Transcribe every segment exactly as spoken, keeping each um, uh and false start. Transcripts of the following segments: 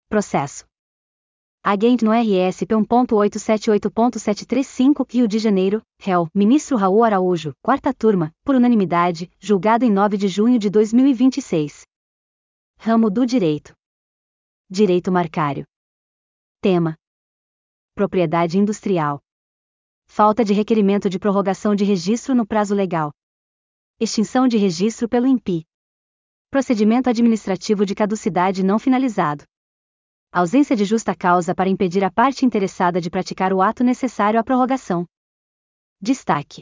Processo. Agente no R S P um ponto oito sete oito ponto sete três cinco, Rio de Janeiro, réu, ministro Raul Araújo, quarta turma, por unanimidade, julgado em nove de junho de dois mil e vinte e seis. Ramo do Direito. Direito Marcário. Tema: Propriedade Industrial. Falta de requerimento de prorrogação de registro no prazo legal. Extinção de registro pelo I N P I. Procedimento administrativo de caducidade não finalizado. Ausência de justa causa para impedir a parte interessada de praticar o ato necessário à prorrogação. Destaque: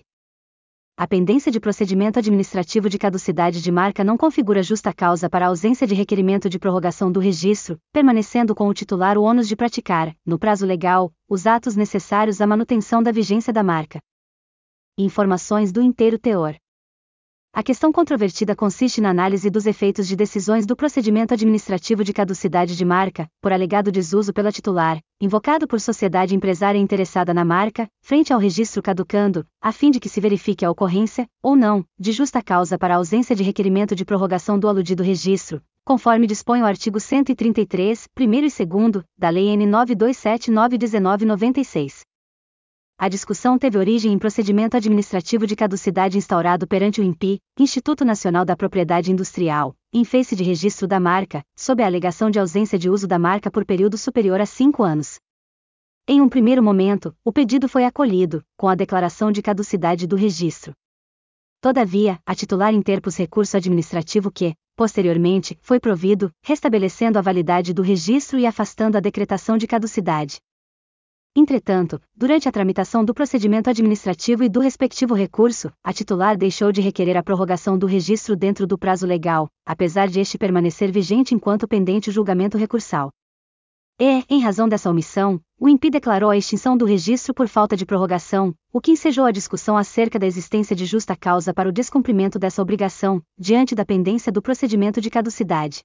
a pendência de procedimento administrativo de caducidade de marca não configura justa causa para a ausência de requerimento de prorrogação do registro, permanecendo com o titular o ônus de praticar, no prazo legal, os atos necessários à manutenção da vigência da marca. Informações do inteiro teor. A questão controvertida consiste na análise dos efeitos de decisões do procedimento administrativo de caducidade de marca, por alegado desuso pela titular, invocado por sociedade empresária interessada na marca, frente ao registro caducando, a fim de que se verifique a ocorrência, ou não, de justa causa para a ausência de requerimento de prorrogação do aludido registro, conforme dispõe o artigo cento e trinta e três, primeiro e segundo, da Lei N nove dois sete nove um nove nove seis. A discussão teve origem em procedimento administrativo de caducidade instaurado perante o I N P I, Instituto Nacional da Propriedade Industrial, em face de registro da marca, sob a alegação de ausência de uso da marca por período superior a cinco anos. Em um primeiro momento, o pedido foi acolhido, com a declaração de caducidade do registro. Todavia, a titular interpôs recurso administrativo que, posteriormente, foi provido, restabelecendo a validade do registro e afastando a decretação de caducidade. Entretanto, durante a tramitação do procedimento administrativo e do respectivo recurso, a titular deixou de requerer a prorrogação do registro dentro do prazo legal, apesar de este permanecer vigente enquanto pendente o julgamento recursal. E, em razão dessa omissão, o I N P I declarou a extinção do registro por falta de prorrogação, o que ensejou a discussão acerca da existência de justa causa para o descumprimento dessa obrigação, diante da pendência do procedimento de caducidade.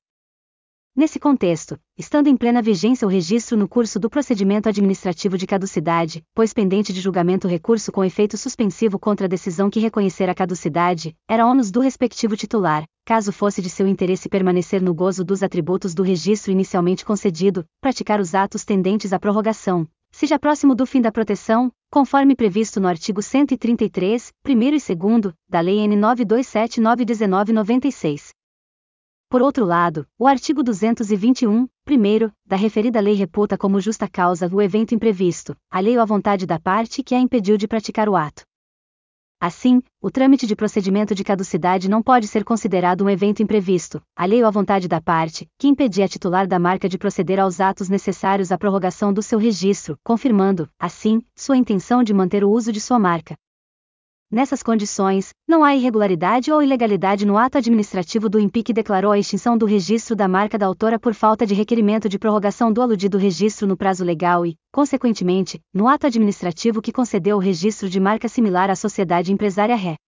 Nesse contexto, estando em plena vigência o registro no curso do procedimento administrativo de caducidade, pois pendente de julgamento o recurso com efeito suspensivo contra a decisão que reconhecer a caducidade, era ônus do respectivo titular, caso fosse de seu interesse permanecer no gozo dos atributos do registro inicialmente concedido, praticar os atos tendentes à prorrogação, se já próximo do fim da proteção, conforme previsto no artigo cento e trinta e três, primeiro e segundo, da Lei N nove dois sete nove um nove nove seis. Por outro lado, o artigo duzentos e vinte e um, primeiro, da referida lei reputa como justa causa o evento imprevisto, alheio à vontade da parte que a impediu de praticar o ato. Assim, o trâmite de procedimento de caducidade não pode ser considerado um evento imprevisto, alheio à vontade da parte, que impedia a titular da marca de proceder aos atos necessários à prorrogação do seu registro, confirmando, assim, sua intenção de manter o uso de sua marca. Nessas condições, não há irregularidade ou ilegalidade no ato administrativo do I N P I que declarou a extinção do registro da marca da autora por falta de requerimento de prorrogação do aludido registro no prazo legal e, consequentemente, no ato administrativo que concedeu o registro de marca similar à sociedade empresária ré.